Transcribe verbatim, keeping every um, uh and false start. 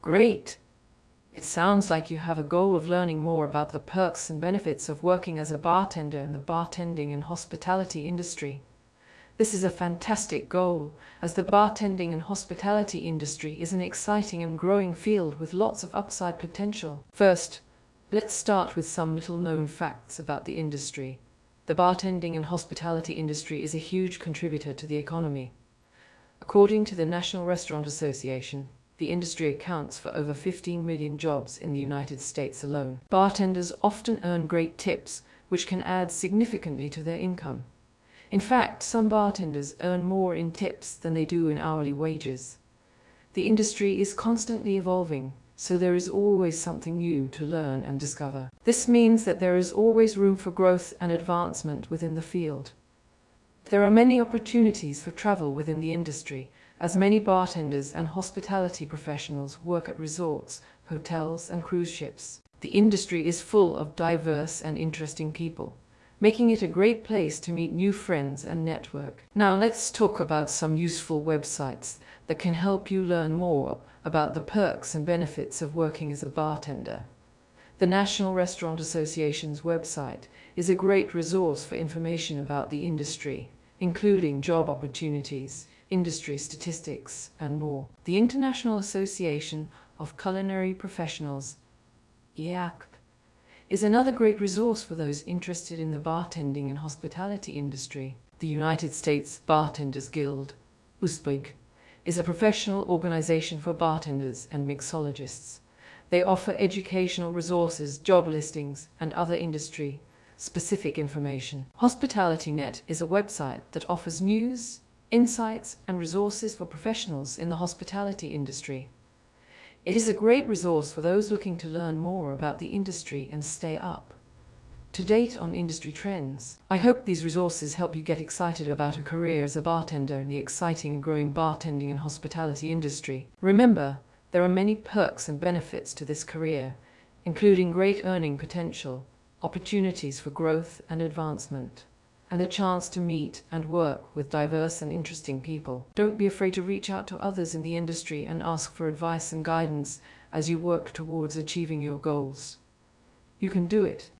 Great! It sounds like you have a goal of learning more about the perks and benefits of working as a bartender in the bartending and hospitality industry. This is a fantastic goal, as the bartending and hospitality industry is an exciting and growing field with lots of upside potential. First, let's start with some little-known facts about the industry. The bartending and hospitality industry is a huge contributor to the economy. According to the National Restaurant Association, the industry accounts for over fifteen million jobs in the United States alone. Bartenders often earn great tips, which can add significantly to their income. In fact, some bartenders earn more in tips than they do in hourly wages. The industry is constantly evolving, so there is always something new to learn and discover. This means that there is always room for growth and advancement within the field. There are many opportunities for travel within the industry, as many bartenders and hospitality professionals work at resorts, hotels, and cruise ships. The industry is full of diverse and interesting people, making it a great place to meet new friends and network. Now let's talk about some useful websites that can help you learn more about the perks and benefits of working as a bartender. The National Restaurant Association's website is a great resource for information about the industry, including job opportunities, industry statistics, and more. The International Association of Culinary Professionals, I A C P, is another great resource for those interested in the bartending and hospitality industry. The United States Bartenders Guild, U S B G, is a professional organization for bartenders and mixologists. They offer educational resources, job listings, and other industry-specific information. HospitalityNet is a website that offers news, insights, and resources for professionals in the hospitality industry. It is a great resource for those looking to learn more about the industry and stay up to date on industry trends. I hope these resources help you get excited about a career as a bartender in the exciting and growing bartending and hospitality industry. Remember, there are many perks and benefits to this career, including great earning potential, opportunities for growth and advancement, and a chance to meet and work with diverse and interesting people. Don't be afraid to reach out to others in the industry and ask for advice and guidance as you work towards achieving your goals. You can do it.